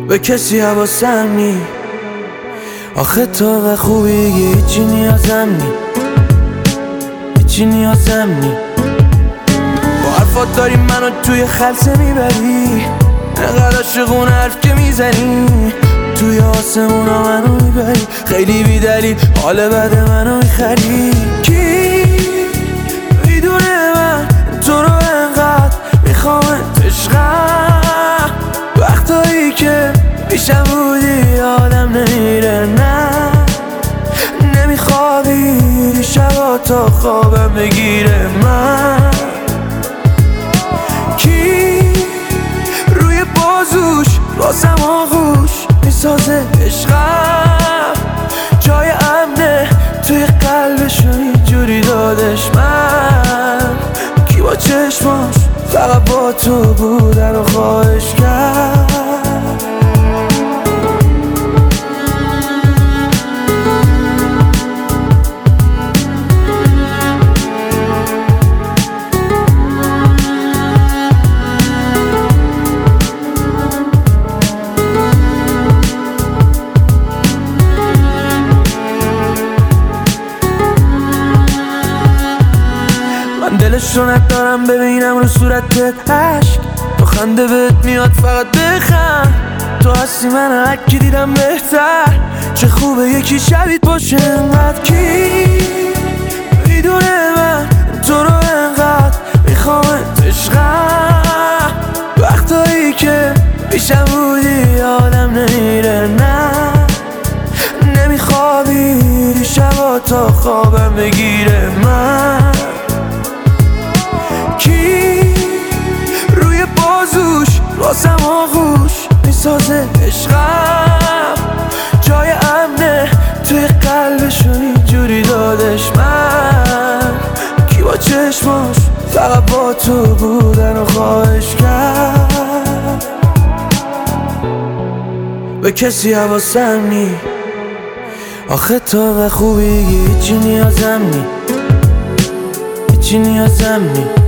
به کسی حواسم نی. آخه تو به خوبی هیچی نیازم نی، هیچی نیازم نی. با حرفات داری منو توی خلسه میبری، انقدر عاشقون حرف که میزنی، توی آسمونا منو میبری، خیلی بیدلیل حال بد منو میخری. کی میدونه من تو رو انقدر میخوامت عشقم، وقتایی که پیشم بودی یادم نمیره، نه نمیخوابی شبا تا خوابم بگیره. من کی روی بازوش واسم آغوش میسازه عشقم، جای امنه توی قلبشو اینجوری دادش. من کی با چشماش فقط با تو بودن و خواهش کرد. دلش رو ندارم ببینم رو صورتت عشق، تو خنده بهت میاد فقط بخند، تو هستی من هرکی دیدم بهتر، چه خوبه یکی شبیت باشه انقدر. کی میدونه من تو رو انقدر میخوامت عشقم، وقتایی که پیشم بودی یادم نمیره، نه نمیخوابی شبا تا خوابم بگیره. من کی روی بازوش واسم آغوش میسازه عشقم، جای امنه توی قلبشو اینجوری دادش. من کی با چشماش فقط با تو بودن و خواهش کرد. به کسی حواسم نی، آخه تو به خوبی هیچی نیازم نی، هیچی نیازم نی.